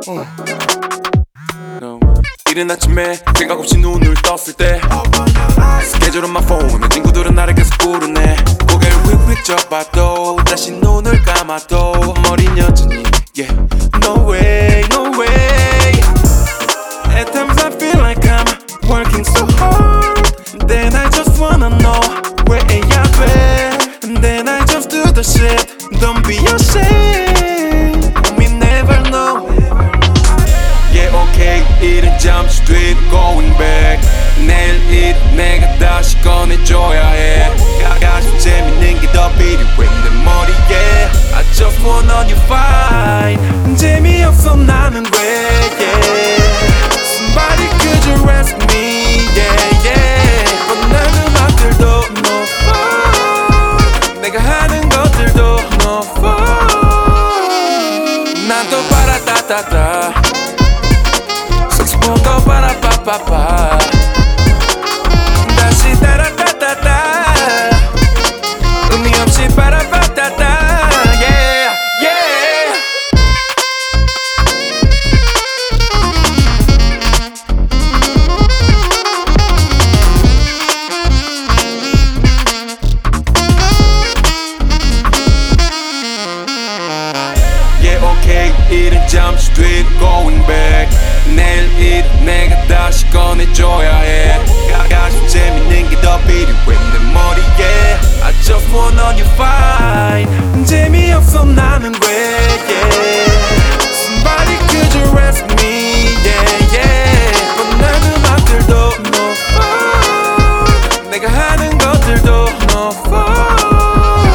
이른 아침에 생각 없이 눈을 떴을 때 스케줄 on my phone 내 친구들은 나를 계속 부르네. 고개를 휙휙 접어도 다시 눈을 감아도 머린 여전히 yeah. No way, no way. At times I feel like I'm working so hard. Then I just wanna know where 해야 돼. And then I just do the shit. Don't be ashamed. We never know. Yeah, okay, 이른 잠시 뒤 going back. 내일 일 내가 다시 꺼내줘야 해. 가끔 재밌는 게 더 필요해 내 머리에. I just wanna you fine. 재미없어 나는 왜 yeah. Somebody could you rescue me yeah yeah. 뻔한 음악들도 no fun. 내가 하는 것들도 no fun. 난 또 바라따따따 색소폰도 바라빠빠빠 다시 따라따따따 의미 없이 바라빠따따 yeah yeah. Yeah okay 이른 잠시 뒤 going back. 내일 일 내가 다시 꺼내줘야 해. 가끔 재밌는 게 더 필요해 내 머리에. I just wanna you fine. 재미없어 나는 왜 yeah. Somebody could you rescue me yeah yeah. 뻔한 음악들도 no fun. 내가 하는 것들도 no fun.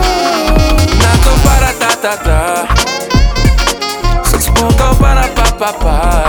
난 또 바라따따따 색소폰도 바라빠빠빠